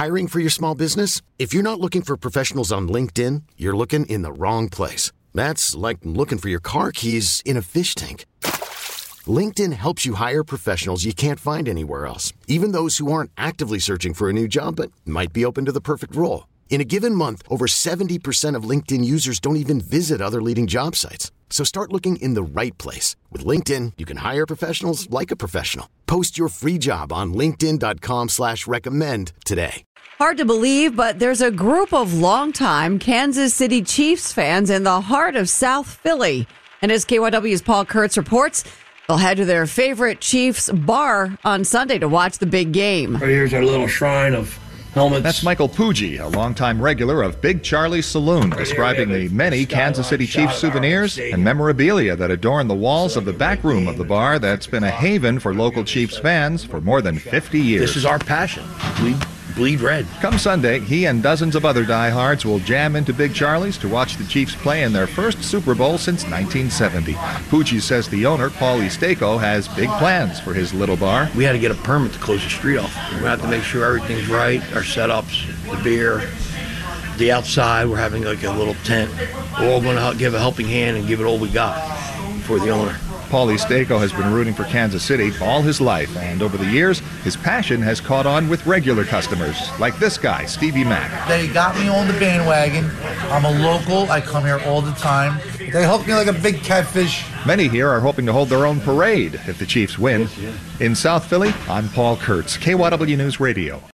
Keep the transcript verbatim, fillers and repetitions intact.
Hiring for your small business? If you're not looking for professionals on LinkedIn, you're looking in the wrong place. That's like looking for your car keys in a fish tank. LinkedIn helps you hire professionals you can't find anywhere else, even those who aren't actively searching for a new job but might be open to the perfect role. In a given month, over seventy percent of LinkedIn users don't even visit other leading job sites. So start looking in the right place. With LinkedIn, you can hire professionals like a professional. Post your free job on linkedin.com slash recommend today. Hard to believe, but there's a group of longtime Kansas City Chiefs fans in the heart of South Philly. And as K Y W's Paul Kurtz reports, they'll head to their favorite Chiefs bar on Sunday to watch the big game. Right here's our little shrine of helmets. That's Michael Puggi, a longtime regular of Big Charlie's Saloon, describing the many Kansas City Chiefs souvenirs and memorabilia that adorn the walls of the back room of the bar that's been a haven for local Chiefs fans for more than fifty years. This is our passion. We bleed red. Come Sunday, he and dozens of other diehards will jam into Big Charlie's to watch the Chiefs play in their first Super Bowl since nineteen seventy. Puggi says the owner, Paulie Stako, has big plans for his little bar. We had to get a permit to close the street off. We have to make sure everything's right, our setups, the beer, the outside. We're having like a little tent. We're all going to give a helping hand and give it all we got for the owner. Paulie Stako has been rooting for Kansas City all his life, and over the years, his passion has caught on with regular customers, like this guy, Stevie Mack. They got me on the bandwagon. I'm a local. I come here all the time. They help me like a big catfish. Many here are hoping to hold their own parade if the Chiefs win. In South Philly, I'm Paul Kurtz, K Y W News Radio.